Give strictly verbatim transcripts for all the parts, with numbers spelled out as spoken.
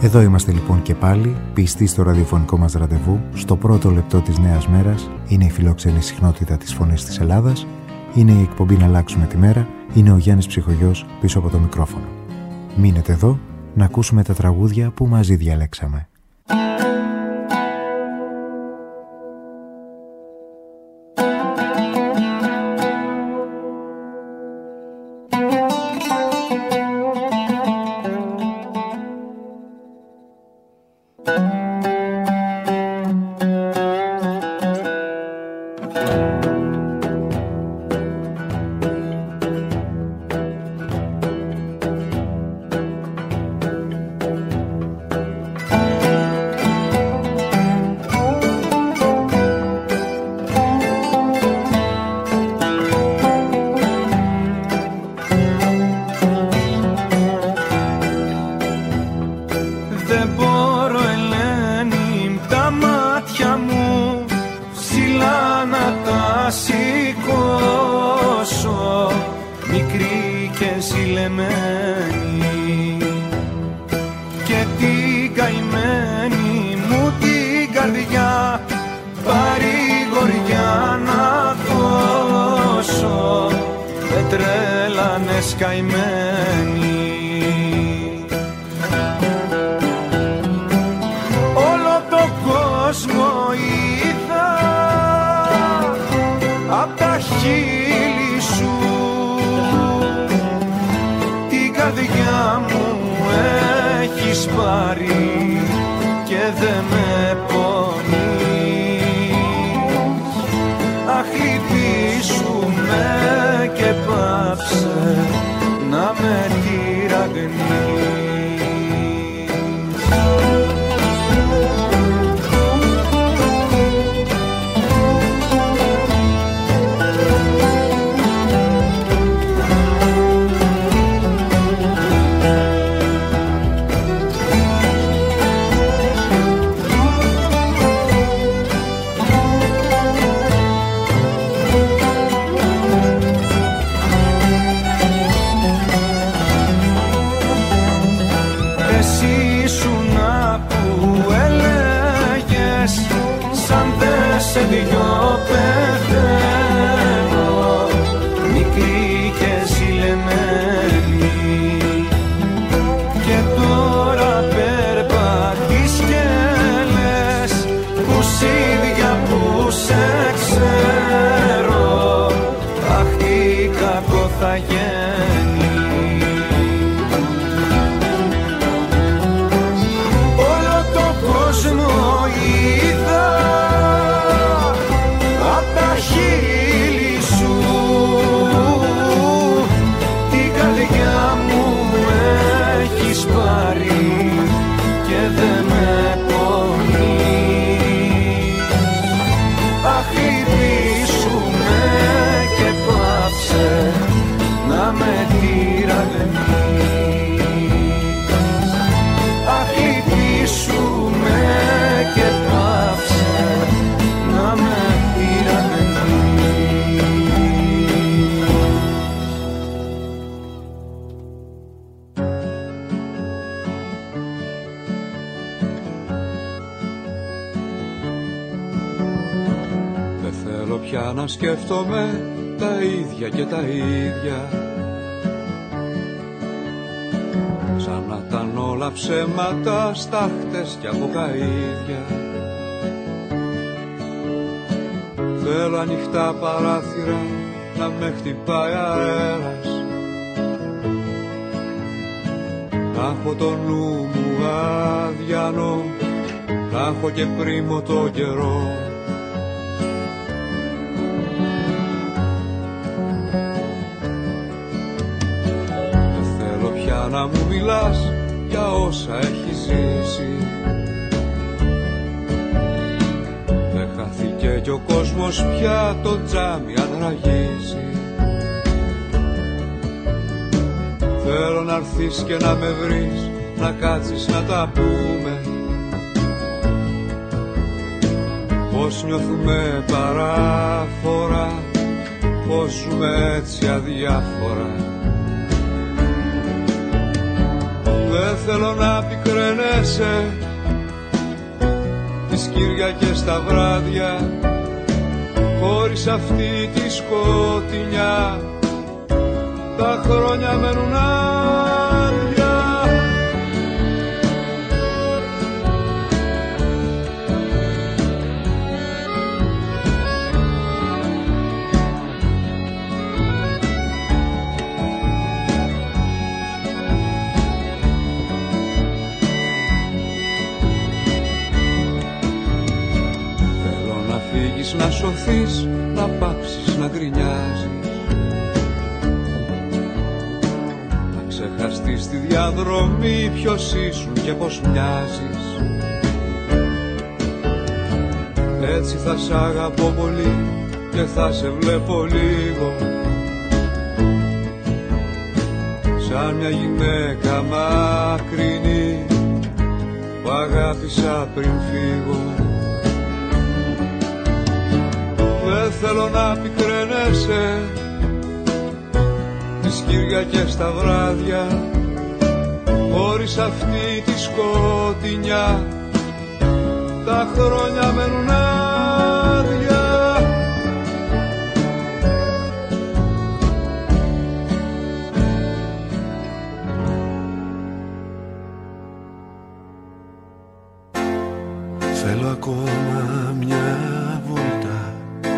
Εδώ είμαστε λοιπόν και πάλι, πιστοί στο ραδιοφωνικό μας ραντεβού, στο πρώτο λεπτό της νέας μέρας. Είναι η φιλόξενη συχνότητα της Φωνής της Ελλάδας, είναι η εκπομπή «Να αλλάξουμε τη μέρα», είναι ο Γιάννης Ψυχογιός πίσω από το μικρόφωνο. Μείνετε εδώ να ακούσουμε τα τραγούδια που μαζί διαλέξαμε. Να σκέφτομαι τα ίδια και τα ίδια, σαν να ήταν όλα ψέματα, στάχτες κι αποκαΐδια. Θέλω ανοιχτά παράθυρα να με χτυπάει αέρας, να έχω το νου μου αδιανό, να έχω και πρίμο το καιρό. Να μου μιλάς για όσα έχεις ζήσει, δεν χάθηκε κι ο κόσμος πια, το τζάμι αν ραγίζει. Θέλω να έρθεις και να με βρεις, να κάτσεις να τα πούμε, πως νιώθουμε παράφορα, πως ζούμε έτσι αδιάφορα. Δεν θέλω να πικραίνεσαι τις Κυριακές τα βράδια, χωρίς αυτή τη σκοτεινιά τα χρόνια μένουν άδεια. Να σωθείς, να πάψεις να γκρινιάζεις, να ξεχαστείς τη διαδρομή ποιος ήσουν και πως μοιάζεις. Έτσι θα σ' αγαπώ πολύ και θα σε βλέπω λίγο, σαν μια γυναίκα μακρινή που αγάπησα πριν φύγω. Δεν θέλω να πικραίνεσαι τις Κυριακές τα βράδια, χωρίς αυτή τη σκοτεινιά τα χρόνια μένουν άδεια. Θέλω ακόμα μια βόλτα,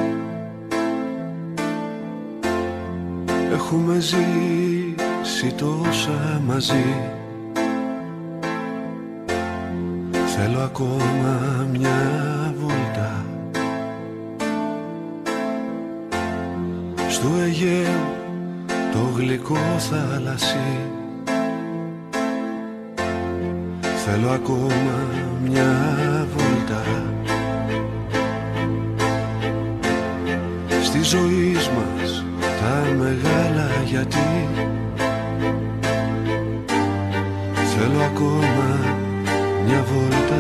έχουμε ζήσει τόσα μαζί. Θέλω ακόμα μια βόλτα στο Αιγαίο το γλυκό θάλασσι. Θέλω ακόμα μια βόλτα στη ζωή μας τα μεγάλα γιατί. Θέλω ακόμα μια βόλτα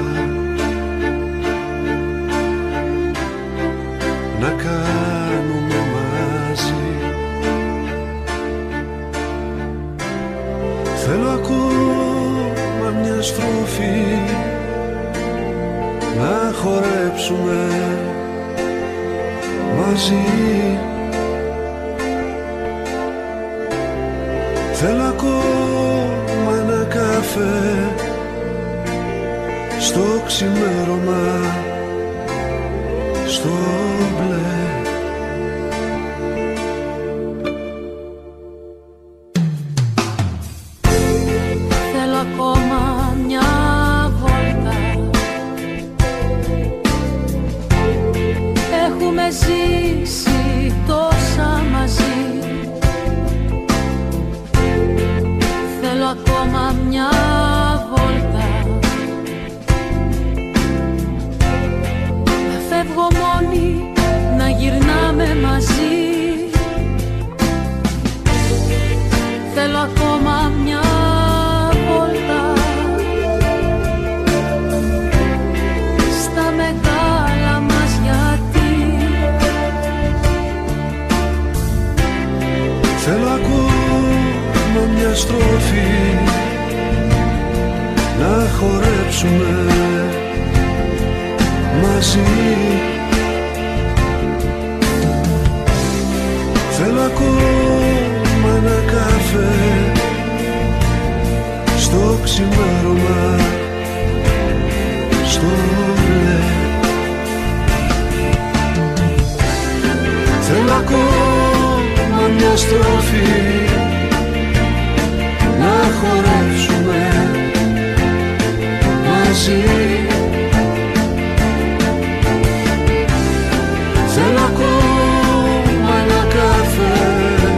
να κάνουμε μαζί. Θέλω ακόμα μια στροφή να χορέψουμε μαζί. Θέλω ακόμα ένα καφέ στο ξημέρωμα, στο μπλε. Θέλω ακόμα μια βόλτα, έχουμε ζήσει τόσα μαζί. Θέλω ακόμα μια βόλτα, να φεύγω μόνη, να γυρνάμε μαζί. Θέλω ακόμα μια βόλτα στα μεγάλα μας γιατί. Θέλω ακόμα μια στροφή να χορέψουμε μαζί. Θέλω ακόμα ένα καφέ στο ξημέρωμα, στο μπλε. Θέλω ακόμα μια στροφή να χορέψουμε μαζί. Θέλω ακόμα ένα καφέ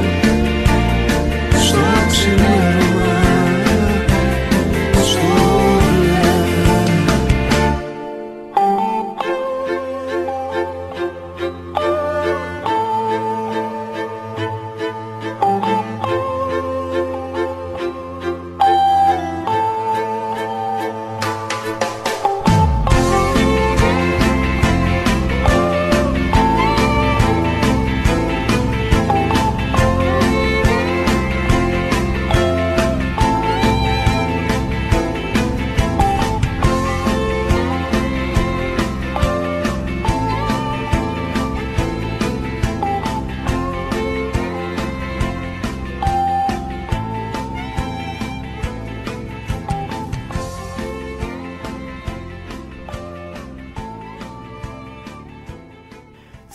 στο ξημέρωμα, στο μπλε.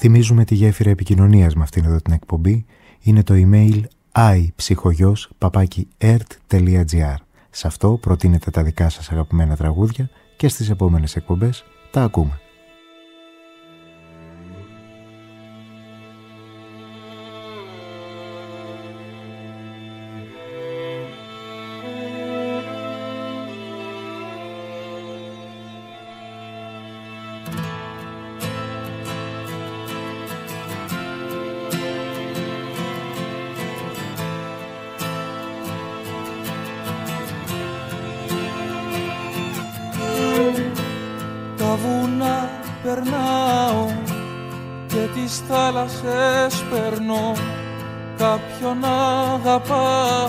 Θυμίζουμε τη γέφυρα επικοινωνίας με αυτήν εδώ την εκπομπή. Είναι το email iψυχογιός παπάκι ερτ τελεία τζι άρ. Σε αυτό προτείνετε τα δικά σας αγαπημένα τραγούδια και στις επόμενες εκπομπές τα ακούμε. Θάλασσες περνώ, κάποιον αγαπάω.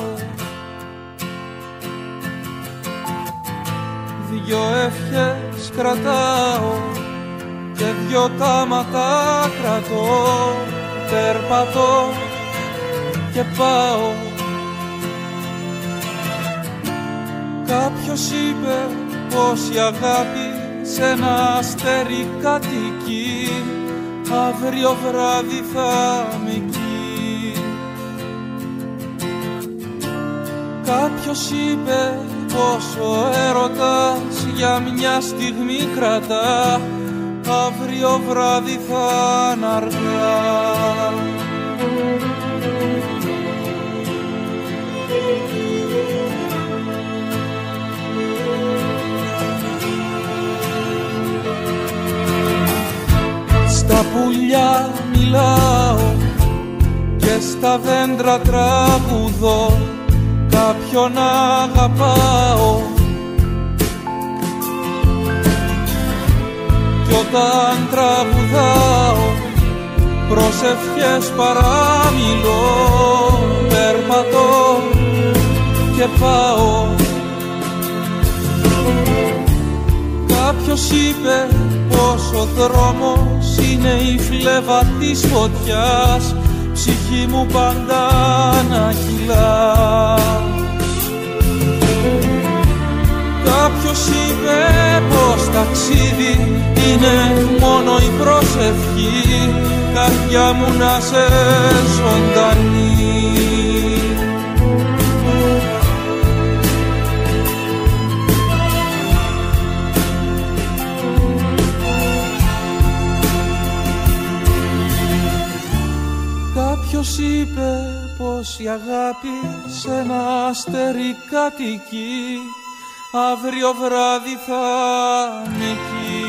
Δυο ευχές κρατάω και δυο κάματα κρατώ. Περπατώ και πάω. Κάποιος είπε πως η αγάπη σε ένα αστέρι κατοικεί. Αύριο βράδυ θα είμαι εκεί. Κάποιος είπε πως ο έρωτας για μια στιγμή κρατά. Αύριο βράδυ θα είναι αργά. Στα πουλιά μιλάω και στα δέντρα τραγουδώ. Κάποιον αγαπάω κι όταν τραγουδάω προσευχές παραμιλώ. Περπατώ και πάω. Κάποιος είπε πως ο δρόμος είναι η φλέβα της φωτιάς. Ψυχή μου πάντα να κυλάς. Κάποιος είπε πως ταξίδι είναι μόνο η προσευχή. Καρδιά μου να σε ζωντανή. Κάποιος είπε πως η αγάπη σε ένα αστέρι κατοικεί. Αύριο βράδυ θα είμαι εκεί.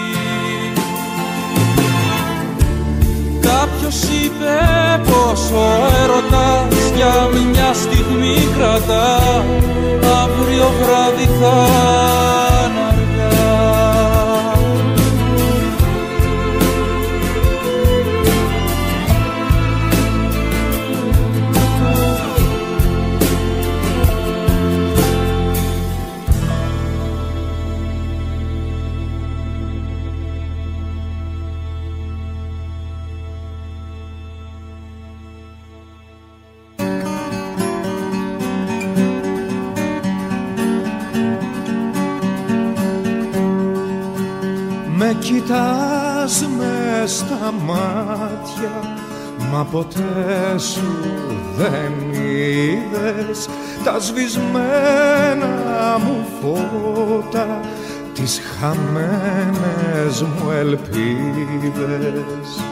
Κάποιος είπε πως ο έρωτας για μια στιγμή κρατά. Αύριο βράδυ θα είναι αργά. Με κοιτάς μες στα μάτια, μα ποτέ σου δεν είδες τα σβησμένα μου φώτα, τις χαμένες μου ελπίδες.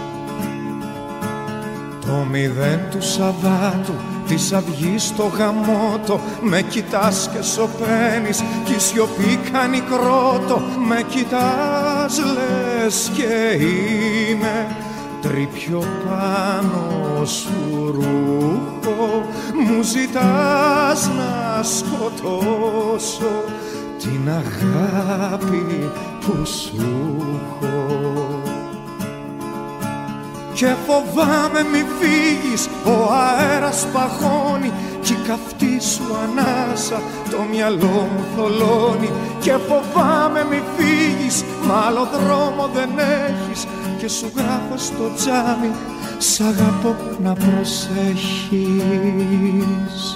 Το μηδέν του Σαββάτου της αυγής στο γαμότο, με κοιτάς και σωπαίνεις κι η σιωπή κάνει κρότο. Με κοιτάς λες και είμαι τρίπιο πάνω σου ρούχο. Μου ζητάς να σκοτώσω την αγάπη που σου έχω. Και φοβάμαι μη φύγεις, ο αέρας παγώνει κι η καυτή σου ανάσα το μυαλό μου θολώνει. Και φοβάμαι μη φύγεις, μ' άλλο δρόμο δεν έχεις και σου γράφω στο τζάμι σ' αγαπώ να προσέχεις.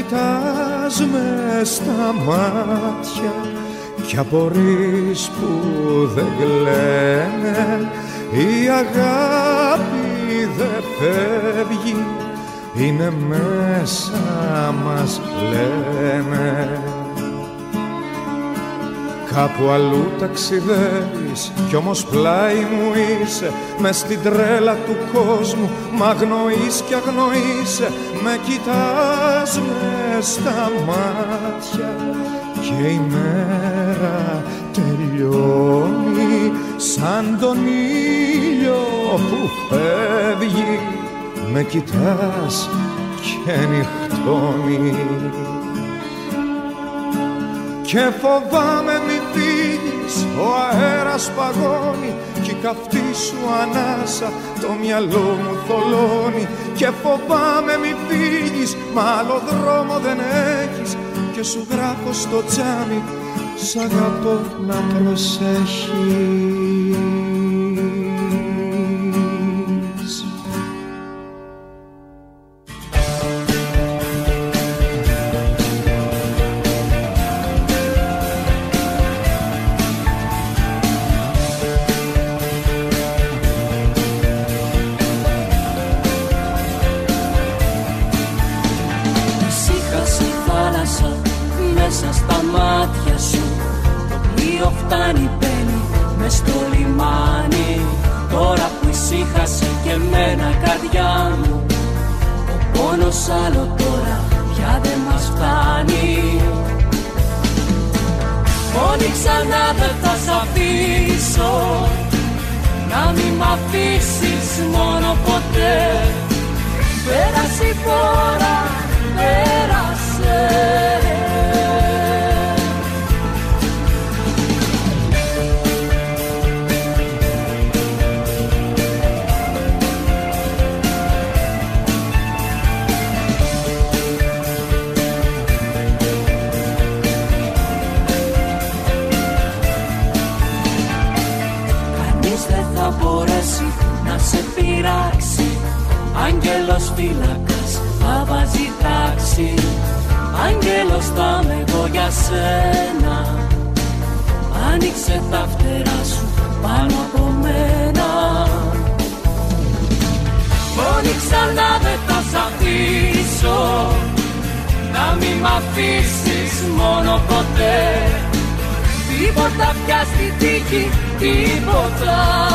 κοιτάς μες στα μάτια κι απορείς που δεν κλαίνε. Η αγάπη δεν φεύγει, είναι μέσα μας λένε. Κάπου αλλού ταξιδεύεις κι όμως πλάι μου είσαι. Μες στην τρέλα του κόσμου μ' αγνοείς κι αγνοείσαι. Με κοιτάς μες στα μάτια και η μέρα τελειώνει σαν τον ήλιο που φεύγει. Με κοιτάς και νυχτώνει και φοβάμαι μη φύγεις, ο αέρας παγώνει κι η καυτή σου ανάσα το μυαλό μου θολώνει. Και φοβάμαι μη φύγεις, μα άλλο δρόμο δεν έχεις και σου γράφω στο τζάμι σ' αγαπώ να προσέχεις. Μέσα στα μάτια σου το πλοίο φτάνει, μπαίνει μες στο λιμάνι. Τώρα που ησύχασε και εμένα καρδιά μου, ο πόνος άλλο τώρα πια δεν μας φτάνει. Μόνη ξανά δεν θα σ' αφήσω, να μην μ' αφήσεις μόνο ποτέ. Πέρασε η φορά, πέρασε. Να σε πειράξει, άγγελος φύλακας θα βάζει τάξη. Άγγελος θα είμαι εγώ για σένα, άνοιξε τα φτερά σου πάνω από μένα. Μόνη ξανά δεν θα σ' αφήσω, να μην μ' αφήσεις μόνο ποτέ. Τίποτα πια στη τύχη, τίποτα.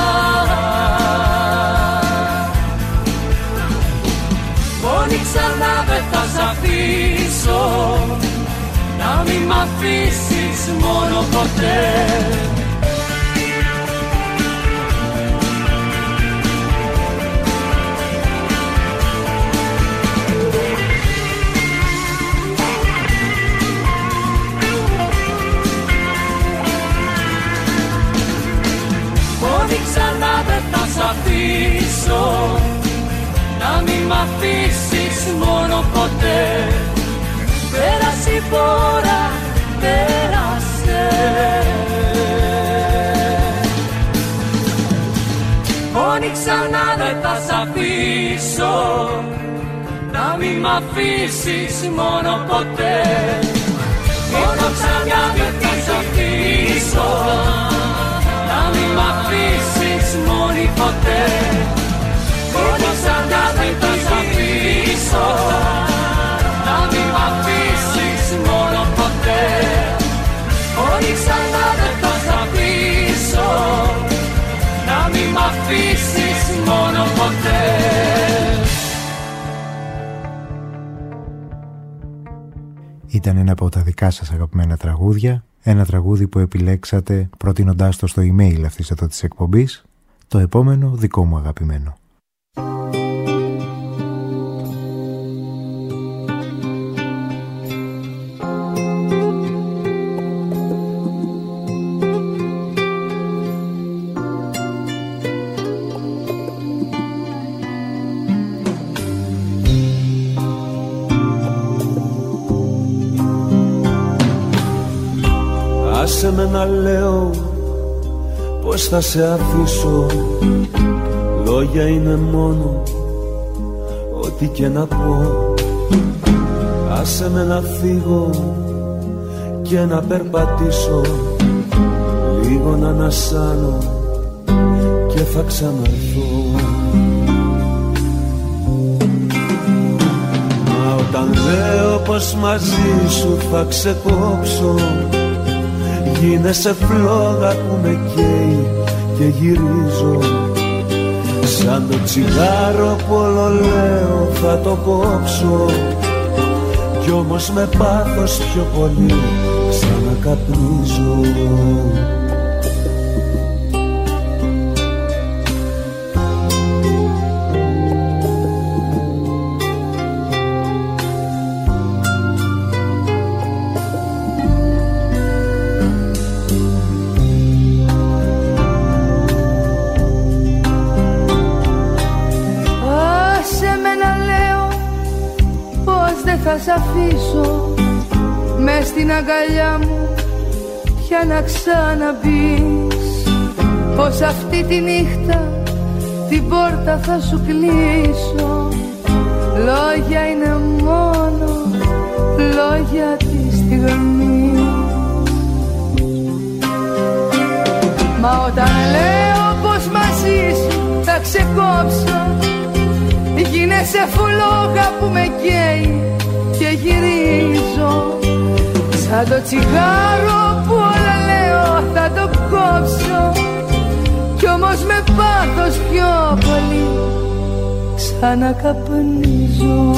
Μόνη ξανά δεν θα σ' αφήσω, να μην μ' αφήσεις μόνο ποτέ. Μόνη ξανά δεν θα σ' αφήσω, να μην μ' αφήσεις μόνο ποτέ. Πέρασε η φορά, πέρασε. Μόνη ξανά δεν θα σ' αφήσω, να μην μ' αφήσεις μόνο ποτέ. Μόνο ξανά δεν θα σ' αφήσω, να μην μ' αφήσεις μόνη ποτέ. Μόνο ξανά δεν θα σ' αφήσω, να μην μ' αφήσεις μόνο ποτέ. Μόνο ξανά δεν θα σ' αφήσω, να μην μ' αφήσεις μόνο ποτέ. Ήταν ένα από τα δικά σας αγαπημένα τραγούδια, ένα τραγούδι που επιλέξατε προτείνοντάς το στο email αυτής εδώ της εκπομπής, το επόμενο δικό μου αγαπημένο. Άσε με να λέω πως θα σε αφήσω. Λόγια είναι μόνο ό,τι και να πω. Άσε με να φύγω και να περπατήσω, λίγο να ανασάνω και θα ξαναρθώ. Μα όταν λέω πως μαζί σου θα ξεκόψω, γίνεσαι φλόγα που με καίει και γυρίζω. Σαν το τσιγάρο που όλο λέω θα το κόψω, κι όμως με πάθος πιο πολύ ξανακαπνίζω. Θα σ' αφήσω μες στην αγκαλιά μου πια να ξαναμπείς, πως αυτή τη νύχτα την πόρτα θα σου κλείσω. Λόγια είναι μόνο λόγια τη στιγμή. Μα όταν λέω πως μαζί σου θα ξεκόψω, γίνεσαι φλόγα που με καίει και γυρίζω. Σαν το τσιγάρο που όλα λέω θα το κόψω, κι όμως με πάθος πιο πολύ ξανακαπνίζω.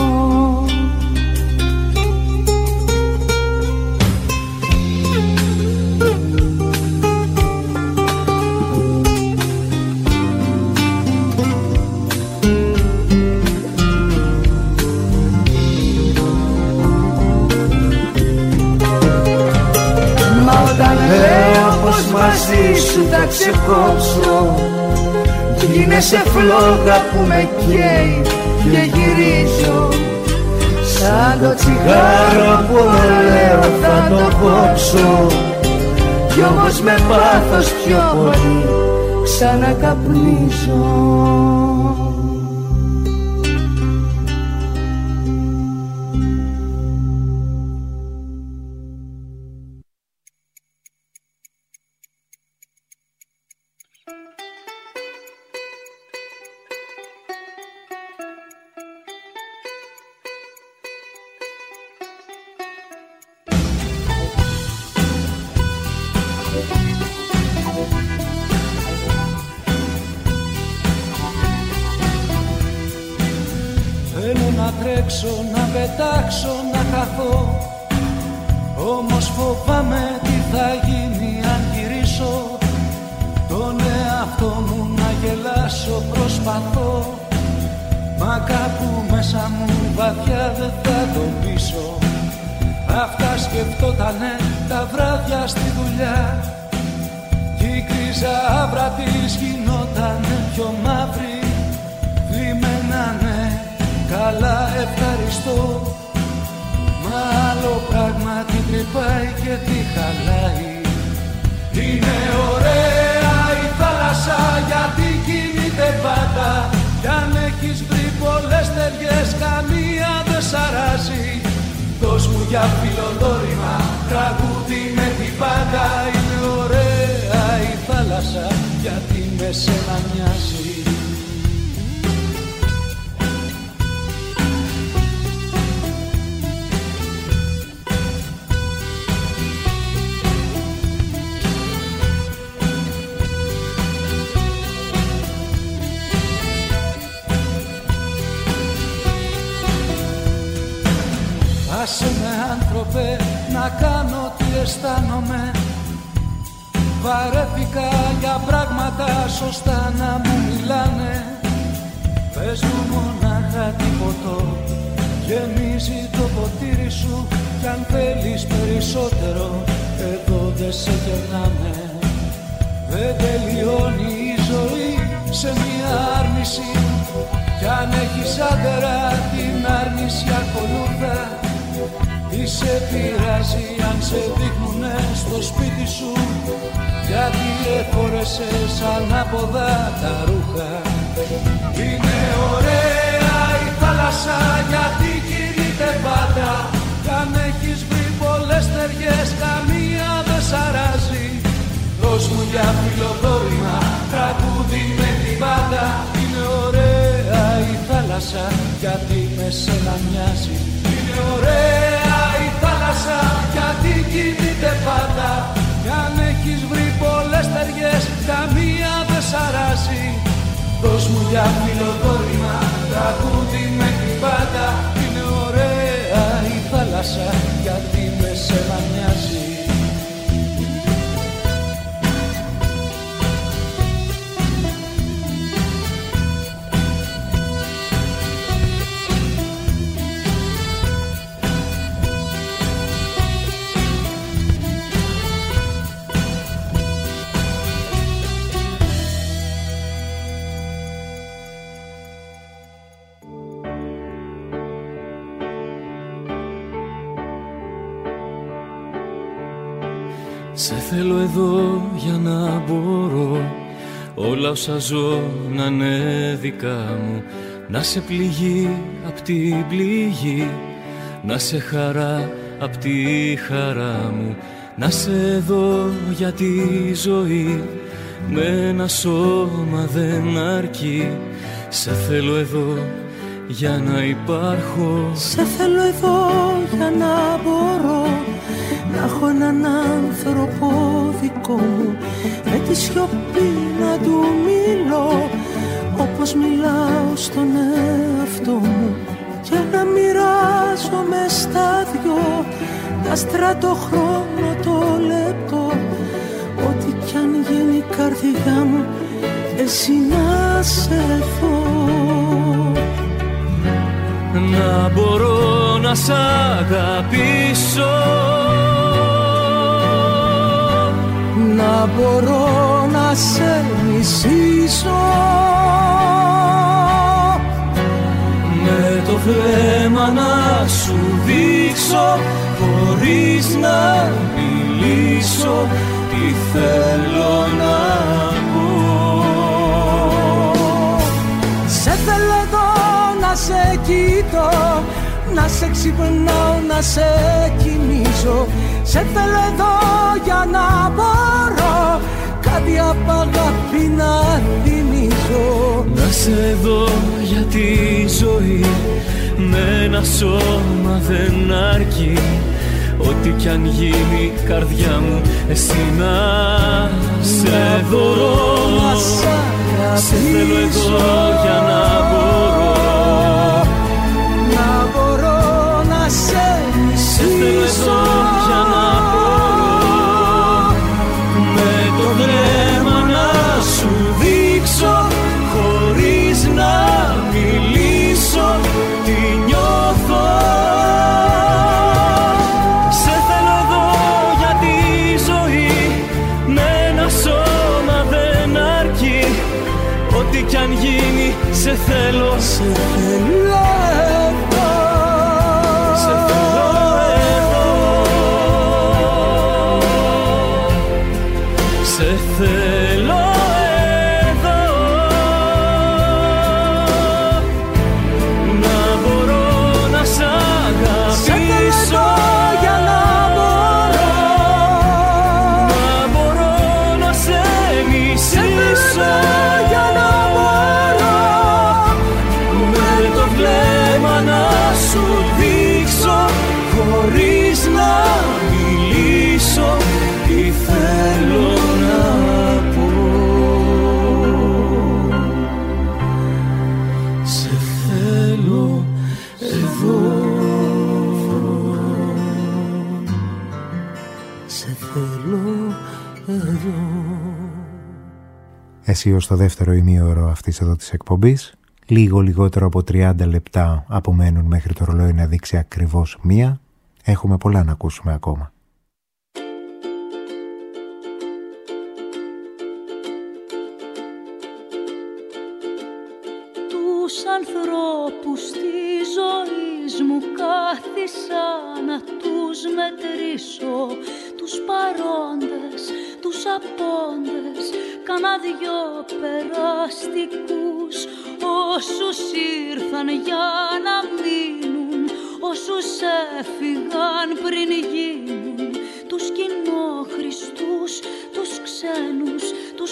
Λέω πως μαζί σου θα ξεκόψω, γίνεσαι φλόγα που με καίει και γυρίζω. Σαν το τσιγάρο που λέω θα το κόψω, κι όμως με πάθος πιο πολύ ξανακαπνίζω. Να πετάξω, να χαθώ, όμως φοβάμαι τι θα γίνει αν γυρίσω. Τον εαυτό μου να γελάσω προσπαθώ, μα κάπου μέσα μου βαθιά δεν θα το πείσω. Αυτά σκεφτότανε τα βράδια στη δουλειά, κι η κρίζα άβρα της γινότανε πιο μαύρη. Θλιμμένανε, καλά ευχαριστώ, μα άλλο πράγμα την τρυπάει και τη χαλάει. Είναι ωραία η θάλασσα γιατί κινείται πάντα, κι αν έχεις βρει πολλές ταιριές καμία δεν σ' αράζει. Δώσ' μου για φιλοδόρημα τραγούδι με την πάντα. Είναι ωραία η θάλασσα γιατί με σένα μοιάζει. Άσε με άνθρωπε να κάνω τι αισθάνομαι, βαρέθηκα για πράγματα σωστά να μου μιλάνε. Πες μου μονάχα τι ποτό γεμίζει το ποτήρι σου, κι αν θέλεις περισσότερο εδώ δεν σε κερνάμε. Δεν τελειώνει η ζωή σε μια άρνηση, κι αν έχεις άντερα την άρνηση ακολούθα. Τι σε πειράζει αν σε δείχνουνε στο σπίτι σου, γιατί εφόρεσες ανάποδα τα ρούχα. Είναι ωραία η θάλασσα γιατί κινείται πάντα, Κι αν έχεις βρει πολλές ταιριές, καμία δεν σ' αράζει. Δώσ' μου για φιλοδόρημα, τραγούδι με την πάντα. Είναι ωραία η θάλασσα, γιατί με σένα μοιάζει. Είναι ωραία η θάλασσα, γιατί κινείται πάντα. Κι αν έχεις βρει πολλές ταιριές, καμία δεν σ' αράζει. Δώσ' μου για φιλοδόρημα, τραγούδι με την πάντα. Είναι ωραία η θάλασσα, γιατί με σένα μοιάζει. Σε θέλω εδώ για να μπορώ όλα όσα ζω να είναι δικά μου. Να σε πληγή απ' την πληγή, να σε χαρά απ' τη χαρά μου. Να σε εδώ για τη ζωή, με ένα σώμα δεν αρκεί. Σε θέλω εδώ για να υπάρχω. Σε θέλω εδώ για να μπορώ να έχω έναν άνθρωπο δικό μου, με τη σιωπή να του μιλώ όπως μιλάω στον εαυτό μου, και να μοιράζομαι στα δυο τα άστρα, το χρόνο, το λεπτό. Ό,τι κι αν γίνει η καρδιά μου, εσύ να σε δω. Να μπορώ να σ' αγαπήσω, να μπορώ να σε μισήσω, με το βλέμμα να σου δείξω, χωρίς να μιλήσω, τι θέλω να πω. Σε θέλω εδώ να σε κοιτώ, να σε ξυπνάω, να σε κοιμήσω. Σε θέλω εδώ για να μπορώ κάτι απ' αγάπη να θυμίσω. Να σε δω για τη ζωή, με ένα σώμα δεν αρκεί. Ό,τι κι αν γίνει η καρδιά μου, εσύ να σε δω. Σε θέλω εδώ για να μπορώ, να μπορώ να σε μισήσω. Σε θέλω εδώ για να μπορώ, με το βλέμμα να σου δείξω, χωρίς να μιλήσω, τι νιώθω. Σε θέλω εδώ για τη ζωή, με ένα σώμα δεν αρκεί. Ό,τι κι αν γίνει, σε θέλω, σε θέλω εδώ, σε θέλω εδώ, σε θέλω εδώ. Να μπορώ να σ' αγαπήσω, για να μπορώ, να μπορώ να σε μισήσω, για να μπορώ με το βλέμμα να σου δείξω, χωρίς να μιλήσω, τι θέλω να πω. Σε θέλω εδώ, σε θέλω εδώ. Εσύ ως το δεύτερο ημίωρο αυτής εδώ της εκπομπής. Λίγο λιγότερο από τριάντα λεπτά απομένουν μέχρι το ρολόι να δείξει ακριβώς μία. Έχουμε πολλά να ακούσουμε ακόμα. Τους ανθρώπους της ζωής μου κάθισα να τους μετρήσω, τους παρόντες, τους απόντες, κάνα δυο περαστικούς, όσους ήρθαν για να μείνουν, όσους έφυγαν πριν γίνουν τους κοινόχρηστους, τους ξένους, τους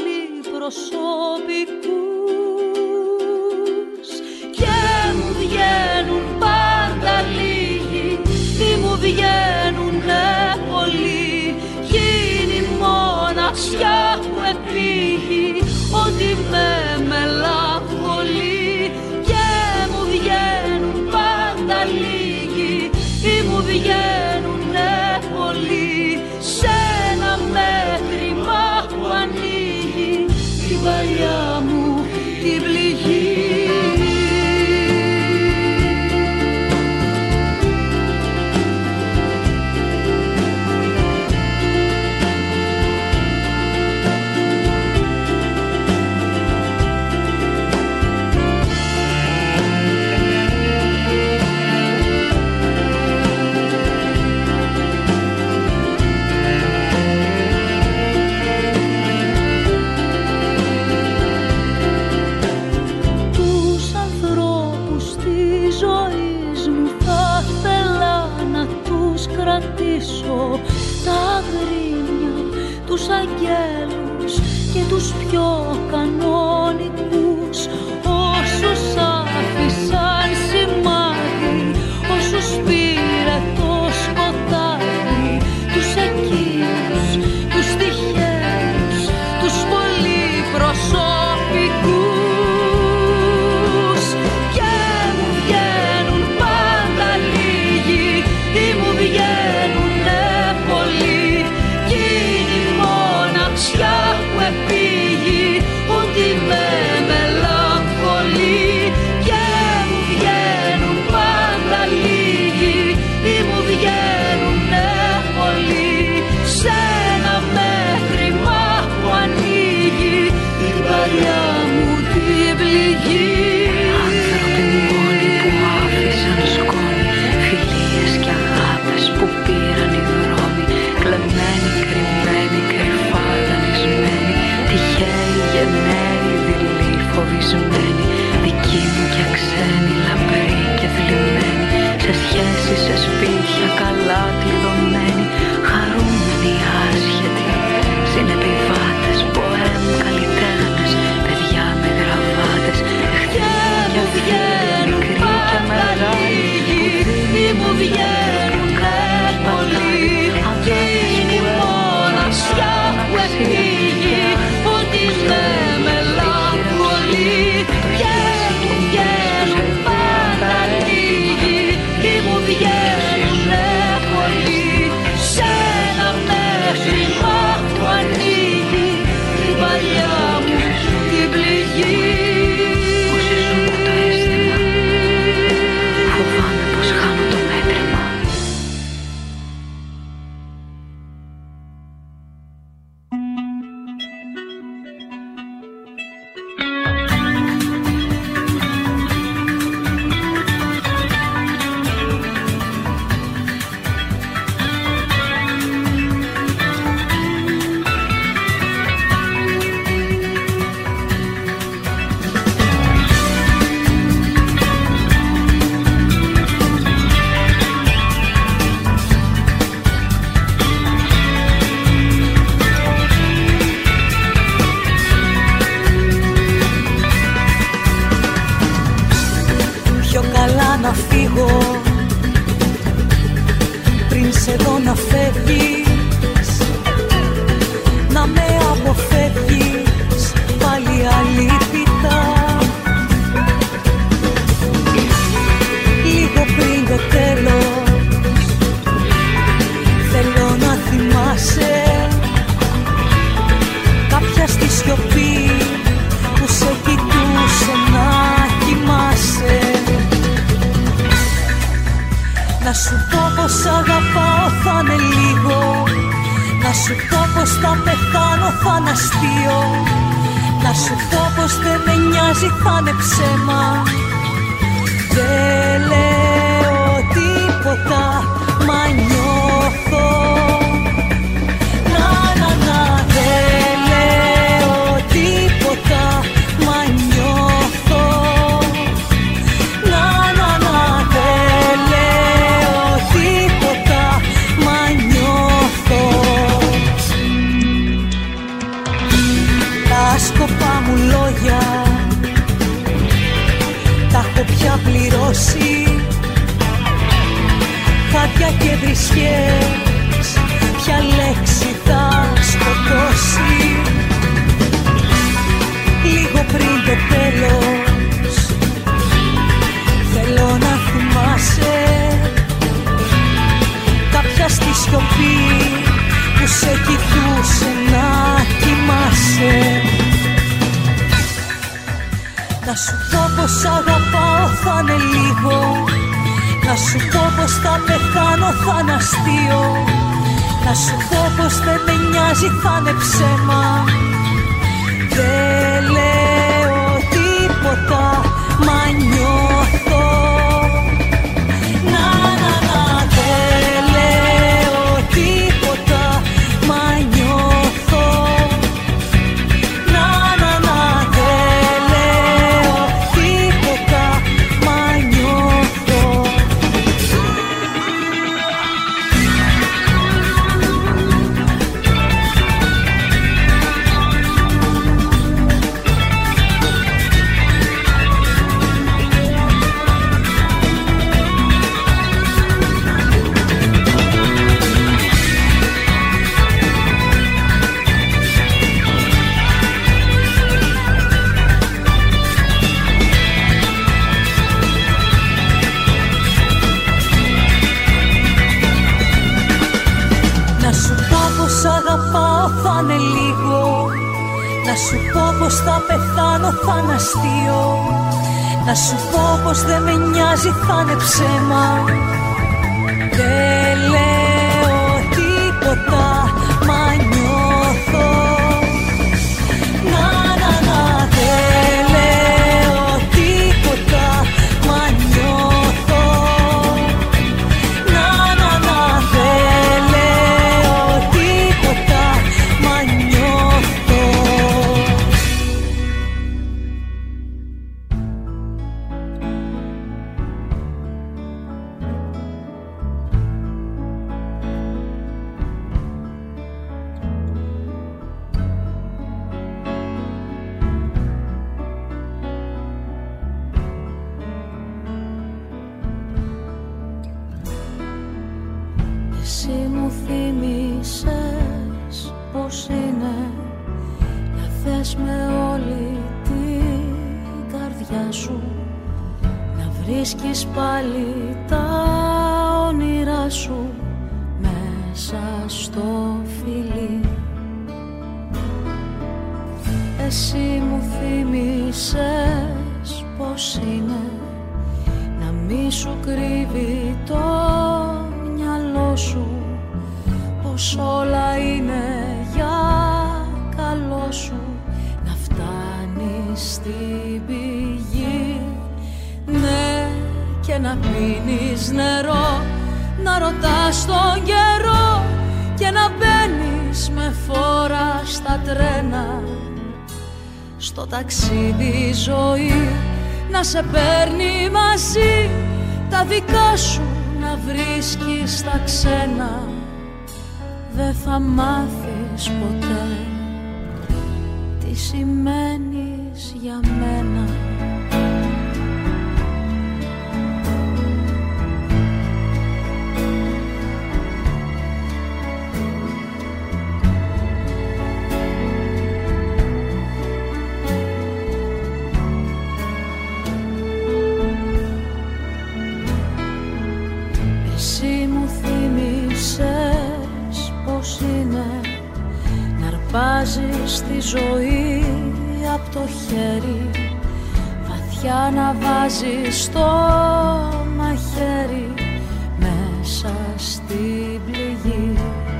πολυπροσωπικούς. Και μου βγαίνουν πάντα λίγοι, ή μου βγαίνουνε πολλοί, κι είναι η μοναξιά που επήγει ότι με μελαγχολεί. Και μου βγαίνουν πάντα λίγοι, ή μου βγαίνουνε πολλοί, σε ένα μέτρημα που ανοίγει την παλιά μου την πληγή. Τα γρήμια, τους αγγέλους και τους πιο κανονικούς, όσους άφησαν σημάδι, όσους πήρε το σκοτάδι, τους εκείνους, τους τυχαίους, τους πολυπροσωπικούς. Και μου βγαίνουν πάντα λίγοι, ή μου βγαίνουν που επήγει ότι με μελαγχολεί. Και μου βγαίνουν πάντα λίγοι, ή μου βγαίνουνε πολλοί, σε ένα μέτρημα που ανοίγει την παλιά μου την πληγή. Άνθρωποι μόνοι που άφησαν σκόνη, φιλίες και αγάπες που πήραν οι δρόμοι, κλεμμένοι, κρυμμένοι, κρυφά δανεισμένοι, τυχαίοι, γενναίοι, δειλοί, φοβισμένοι, δικοί μου και ξένοι, λαμπροί και θλιμμένοι, σε σχέσεις, σε σπίτια καλά κλειδωμένοι, χαρούμενοι, άσχετοι, συνεπιβάτες, ποέμ, καλλιτέχνες, παιδιά με γραβάτες, εχθροί και φίλοι, μικροί και μεγάλοι, ή μου βγαίνουν πολλοί, και είναι η μοναξιά που επήγει ότι με μελαγχολεί. Και μου βγαίνουν πάντα λίγοι, ή μου βγαίνουνε πολλοί, σε ένα μέτρημα που ανοίγει την παλιά μου την πληγή. Όσοι ζουν το αίσθημα, φοβάμαι πως χάνω το μέτρημα. Να φύγω πριν σε δω να φεύγεις, να με αποφεύγεις πάλι αλήπητα. Λίγο πριν το τέλος θέλω να θυμάσαι κάποια στη σιωπή που σε κοιτούσε να κοιμάσαι. Να σου πω πως αγαπάω θα είναι λίγο, να σου πω πως θα πεθάνω θα είναι αστείο, να σου πω πως δεν με νοιάζει θα είναι ψέμα. Δεν λέω τίποτα μα νιώθω. Να να να δεν λέω τίποτα μα νιώθω. Να να να δεν λέω βρισιές, ποια λέξη θα σκοτώσει. Λίγο πριν το τέλος θέλω να θυμάσαι κάποια στη σιωπή που σε κοιτούσε να κοιμάσαι. Να σου πω πως αγαπάω θα είναι λίγο, να σου πω πως θα πεθάνω θα είναι αστείο, να σου πω πως δεν με νοιάζει θα είναι ψέμα. Δεν λέω τίποτα μα νιώθω. Να, να, να, δεν λέω τίποτα μα νιώθω. Να, να, να, δεν λέω τίποτα μα νιώθω. Να σου πω πως θα πεθάνω θα είναι αστείο, να σου πω πως δεν με νοιάζει θα είναι ψέμα. Δεν λέω τίποτα μα νιώθω. Να, να, να, δεν λέω τίποτα μα νιώθω. Να, να, να, δεν λέω τίποτα μα νιώθω. Εσύ μου θύμισες πως είναι να θες με όλη την καρδιά σου, να βρίσκεις πάλι τα όνειρά σου μέσα στο φιλί. Εσύ μου θύμισες πως είναι να μη σου κρύβει το μυαλό σου, πως όλα είναι για καλό σου, να φτάνεις στην πηγή. Ναι, και να πίνεις νερό, να ρωτάς τον καιρό και να μπαίνεις με φόρα στα τρένα. Στο ταξίδι η ζωή να σε παίρνει μαζί, τα δικά σου να βρίσκεις στα ξένα. Δεν θα μάθεις ποτέ τι σημαίνεις για μένα. Εσύ μου θύμισες πως είναι να αρπάζεις τη ζωή απ' το χέρι, βαθιά να βάζεις το μαχαίρι μέσα στην πληγή.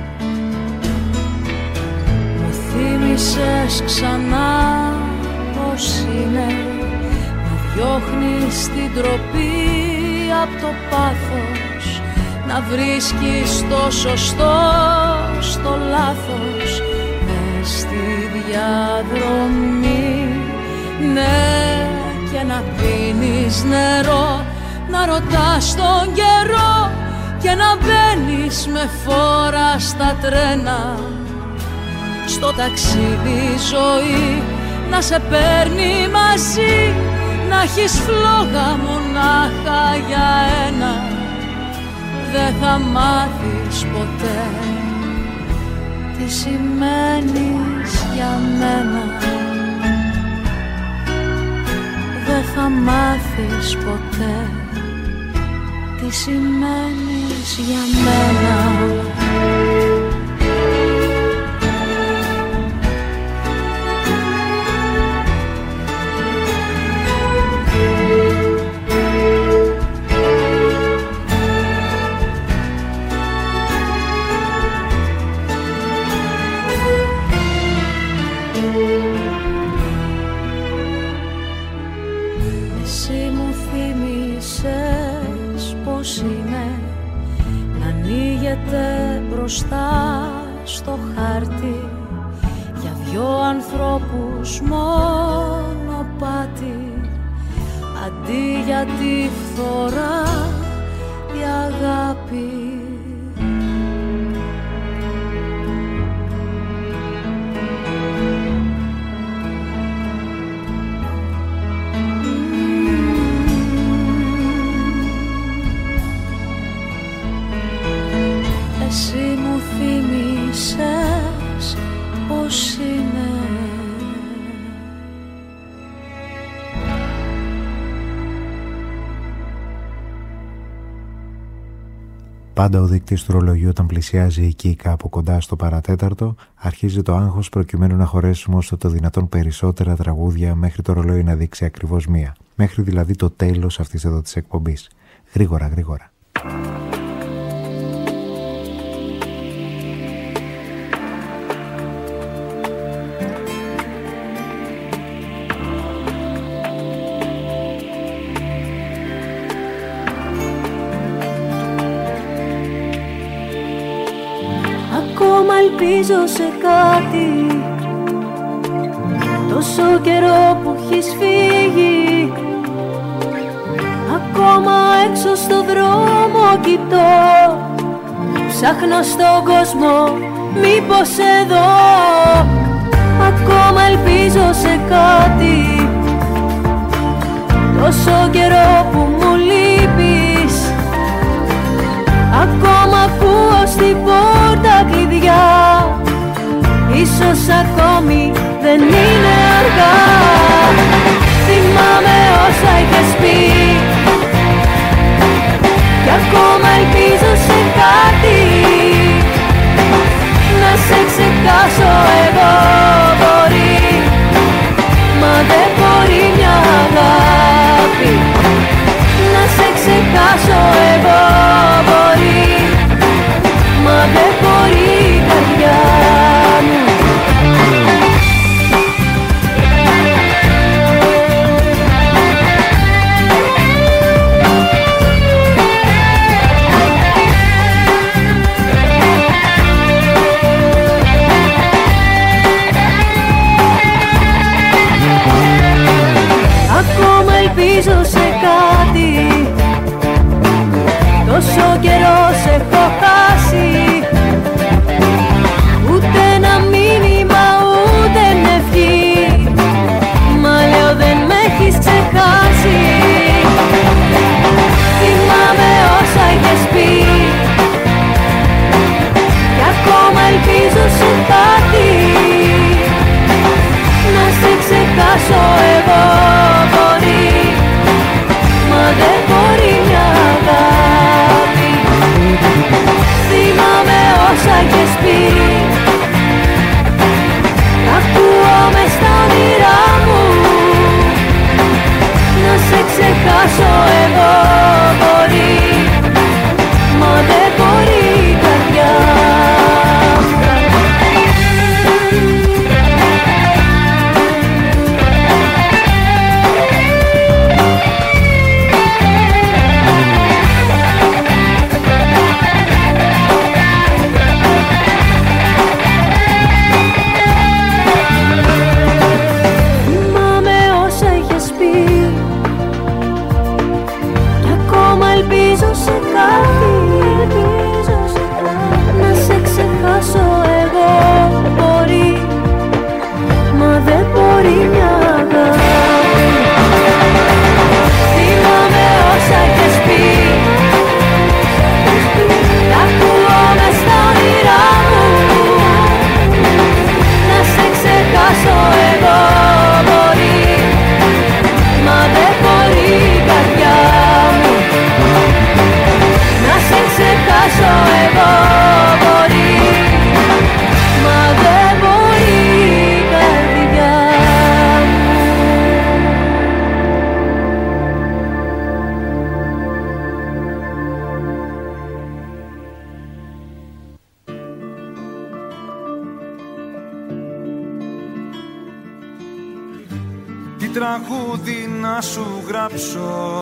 Μου θύμισες ξανά πως είναι να διώχνεις την τροπή απ' το πάθος, να βρίσκεις το σωστό στο λάθος μες στη διαδρομή. Ναι, και να πίνεις νερό, να ρωτάς τον καιρό και να μπαίνεις με φόρα στα τρένα. Στο ταξίδι η ζωή να σε παίρνει μαζί, να έχεις φλόγα μονάχα για ένα. δεν θα μάθεις ποτέ τι σημαίνεις για μένα. Δεν θα μάθεις ποτέ τι σημαίνεις για μένα. Μπροστά στο χάρτη για δυο ανθρώπους μονοπάτι, αντί για τη φθορά η αγάπη. Εσύ μου θύμισες πως είναι. Πάντα ο δείκτης του ρολογιού όταν πλησιάζει εκεί κάπου κοντά στο παρατέταρτο αρχίζει το άγχος προκειμένου να χωρέσουμε όσο το δυνατόν περισσότερα τραγούδια μέχρι το ρολόι να δείξει ακριβώς μία. Μέχρι δηλαδή το τέλος αυτής εδώ της εκπομπής. Γρήγορα, γρήγορα. Ελπίζω σε κάτι, τόσο καιρό που έχεις φύγει. Ακόμα έξω στο δρόμο κοιτώ, ψάχνω στον κόσμο, μήπως εδώ. Ακόμα ελπίζω σε κάτι, τόσο καιρό που μου λείπεις. Ακόμα ακούω στην πόρτα κλειδιά, ίσως ακόμη δεν είναι αργά. Θυμάμαι όσα είχες πει κι ακόμα ελπίζω σε κάτι. Να σε ξεχάσω εγώ μπορεί, μα δεν μπορεί μια αγάπη. Να σε ξεχάσω εγώ μπορεί, μα δεν μπορεί η καρδιά μου. Ακόμα ελπίζω σε κάτι, τόσο καιρό σε έχω χάσει. Ούτε ένα μήνυμα, ούτε ευχή, μα λέω δεν με έχεις ξεχάσει. Θυμάμαι όσα είχες πει κι ακόμα ελπίζω σε κάτι. Να σε ξεχάσω εγώ μπορεί, μα δεν μπορεί μια αγάπη. Θυμάμαι όσα είχες πει, ακούω μες στα όνειρά μου. Να σε ξεχάσω εγώ μπορεί, μα δεν μπορεί η καρδιά. τραγούδι να σου γράψω,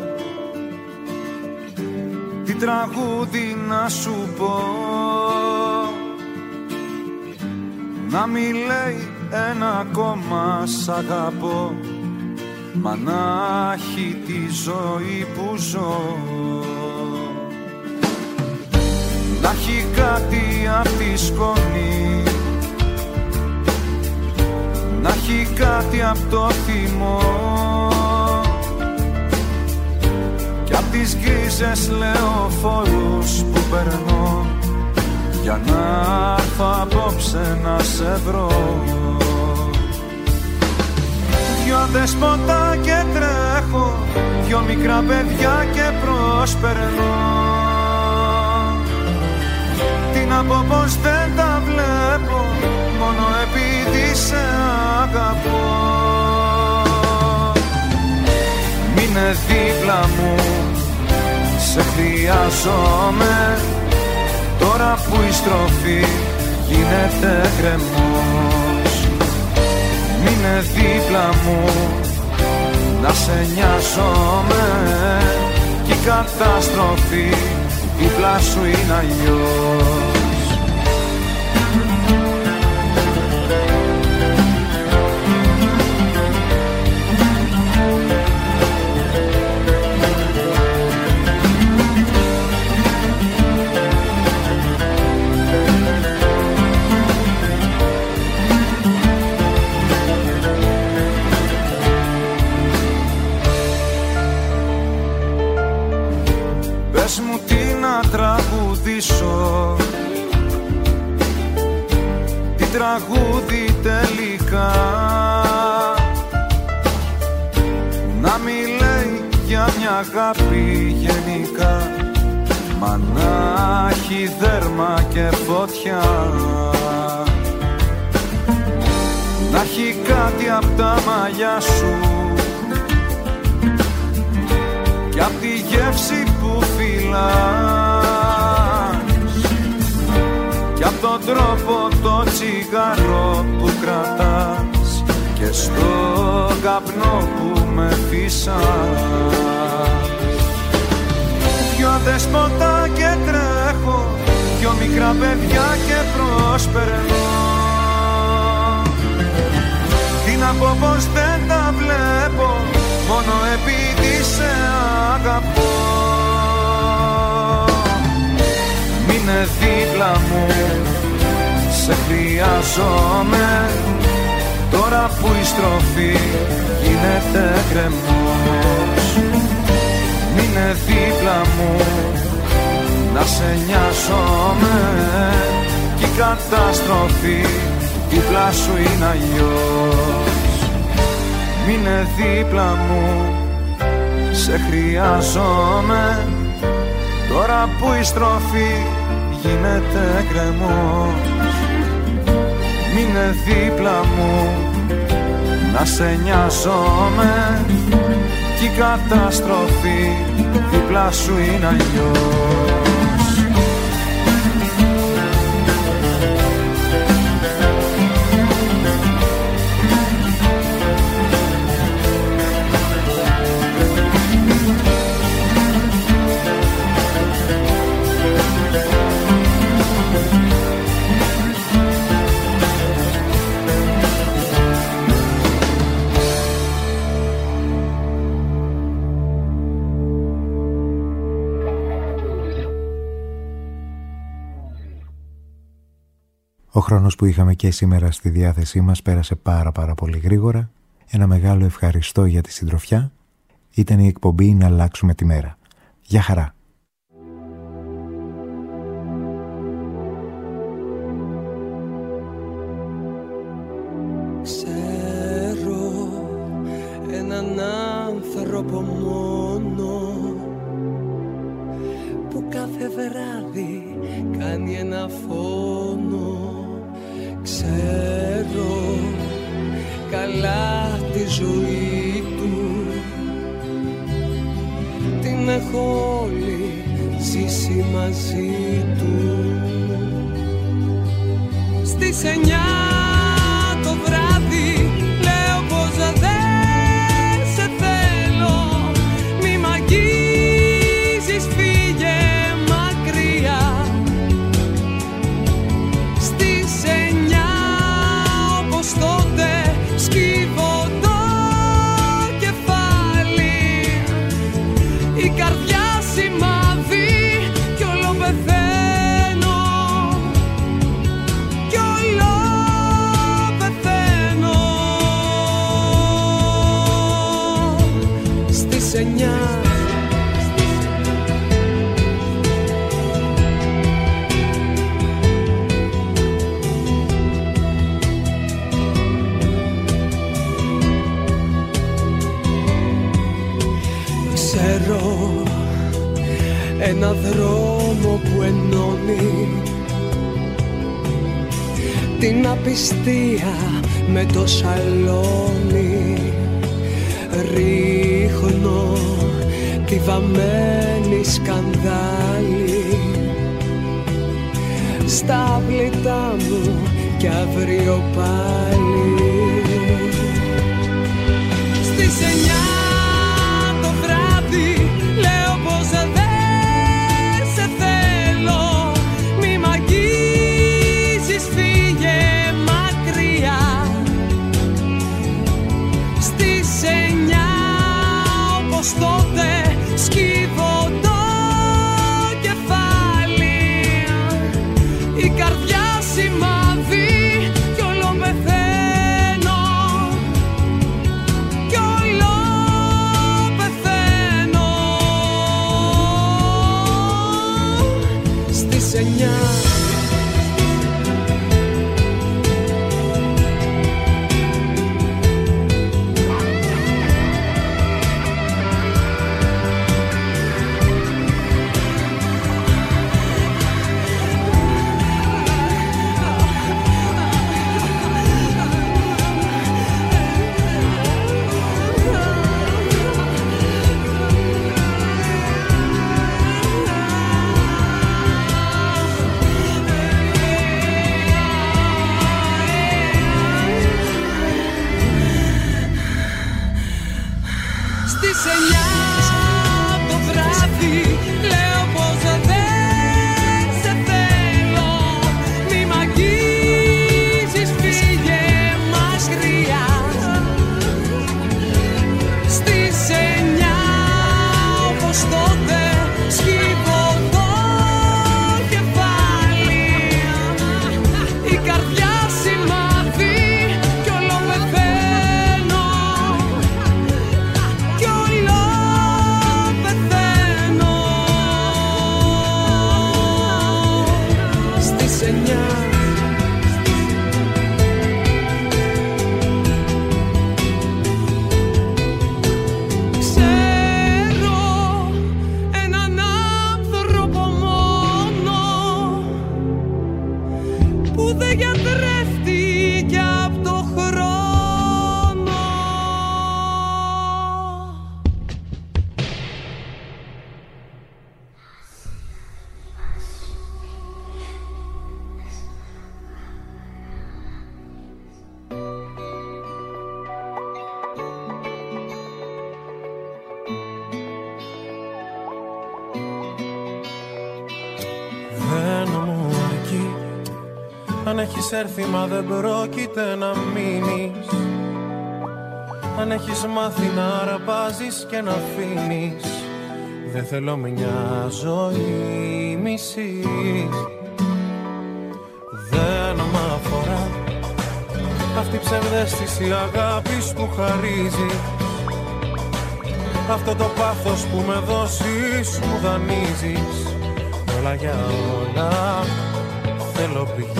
τι τραγούδι να σου πω, να μη λέει ένα ακόμα σ' αγαπώ, μα να έχει τη ζωή που ζω, να έχει κάτι απ' τη σκόνη, να έχει κάτι απ' το θυμό κι απ' τις γκρίζες λεωφόρους που περνώ, για να έρθω απόψε να σε βρω. Δυο δεσποτά και τρέχω, δυο μικρά παιδιά και προσπερνώ, τι να πω πως δεν τα βλέπω, μόνο επειδή σε αγαπώ. Μείνε δίπλα μου, σε χρειάζομαι, τώρα που η στροφή γίνεται κρεμός. Μείνε δίπλα μου, να σε νοιάζομαι, κι η καταστροφή δίπλα σου είναι αλλιώς. Πες μου τι να τραγουδήσω, τι τραγούδι τελικά, να μη λέει για μια αγάπη γενικά, μα να έχει δέρμα και φωτιά, να έχει κάτι απ' τα μαλλιά σου κι απ' τη γεύση που φυλάς κι απ' τον τρόπο το τσιγάρο που κρατάς και στο καπνό που με φύσας. Δυο δεσποτά και τρέχω, δυο μικρά παιδιά και προσπερνώ, τι να πω πως δεν τα βλέπω, μόνο επειδή σε αγαπώ. Μείνε δίπλα μου, σε χρειάζομαι, τώρα που η στροφή γίνεται κρεμός. Μείνε δίπλα μου, να σε νοιάζομαι, κι η καταστροφή δίπλα σου είναι αλλιώς. Μείνε δίπλα μου, σε χρειάζομαι, τώρα που η στροφή γίνεται κρεμός. Μείνε δίπλα μου, να σε νοιάζομαι, κι η καταστροφή δίπλα σου είναι αλλιώς. Ο χρόνος που είχαμε και σήμερα στη διάθεσή μας πέρασε πάρα πάρα πολύ γρήγορα. Ένα μεγάλο ευχαριστώ για τη συντροφιά. Ήταν η εκπομπή «Να αλλάξουμε τη μέρα». Γεια χαρά. Ξέρω έναν άνθρωπο μόνο που κάθε βράδυ κάνει ένα φόνο. Ξέρω καλά τη ζωή του, την έχω όλη ζήσει μαζί του. Στις εννιά το βράδυ λέω πως δεν ένα δρόμο που ενώνει την απιστία με το σαλόνι. Ρίχνω τη βαμμένη σκανδάλη στα πλήτα μου κι αύριο πάλι. Στις εννιά το βράδυ λέω πως δεν σε θέλω. Μη μ' αγγίζεις, φύγε μακριά. Στις εννιά όπως τότε σκύβω το κεφάλι. Η καρδιά σημαδεί κι όλο πεθαίνω. Κι όλο πεθαίνω. Στις εννιά. Αν έχεις έρθει μα δεν πρόκειται να μείνεις. Αν έχεις μάθει να αρπάζεις και να αφήνεις. Δεν θέλω μια ζωή μισή. Δεν μ' αφορά αυτή η ψευδαίσθηση αγάπης που χαρίζει. Αυτό το πάθος που με δώσεις μου δανείζεις. Όλα για όλα θέλω πια.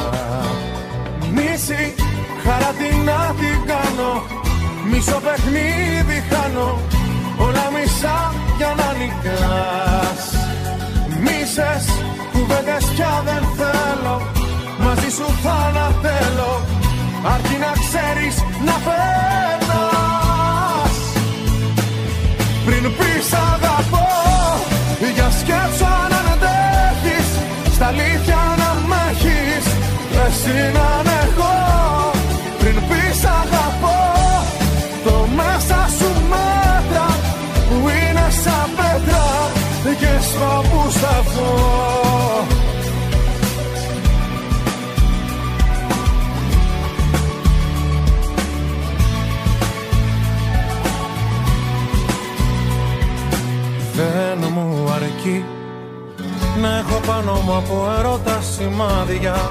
Μίση, χαρά τι να την κάνω. Μισό παιχνίδι χάνω. Όλα μισά για να νικάς. Μίσες, κουβέντες πια δεν θέλω. Μαζί σου θανατέλω. Αρκεί να ξέρεις να περνάς. Πριν πεις αγαπώ, για σκέψου αν αντέχεις. Στα αλήθεια να μ' έχεις, εσύ να ανέχω. Πριν πεις αγαπώ, το μέσα σου μέτρα που είναι σαν πέτρα και στο που σταθώ. Δεν μου αρκεί να έχω πάνω μου από ερώτα σημάδια.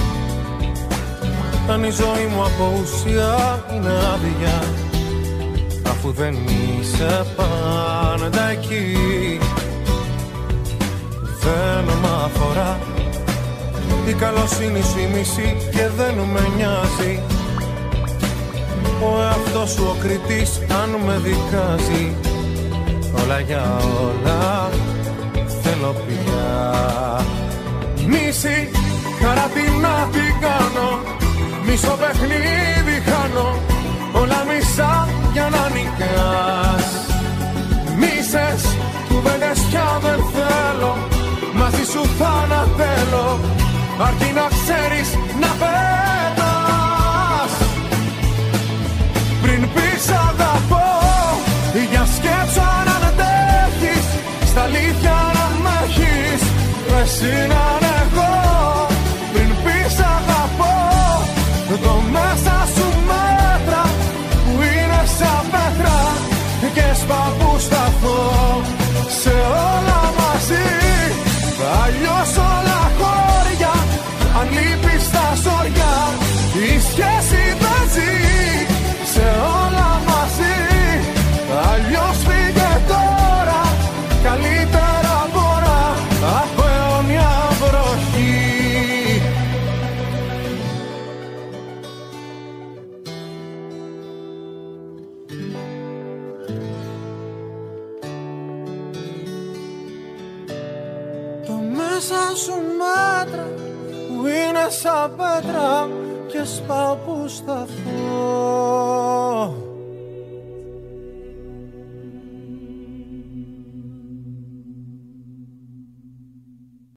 Αν η ζωή μου από ουσία είναι άδεια, αφού δεν είσαι πάντα εκεί. Δεν μ' αφορά η καλοσύνη σου η μισή και δεν με νοιάζει. Ο εαυτός σου ο κριτής αν με δικάζει. Όλα για όλα θέλω πια. Μίση χαρά τι να την κάνω, μισό παιχνίδι χάνω, όλα μισά για να νικάς. Μίσες κουβέντες πια δεν θέλω, μαζί σου θανατέλω, αρκεί να ξέρεις να πέτας. Πριν πεις αγαπώ, για σκέψου αν αντέχεις, στα αλήθεια να μ' έχεις, εσύ να είναι εγώ. Πριν πεις αγαπώ, το μέσα σου μέτρα που είναι σαν πέτρα και σπάω που σταθώ σε όλα μαζί. Αλλιώς όλα χώρια, αν λείπεις τα σωριά, η σχέση δεν ζει σε όλα μαζί. Αλλιώς φύγε τώρα, καλύτερα μπορώ από αιώνια βροχή. Μέσα σου μέτρα που είναι σαν πέτρα και σπάω που σταθώ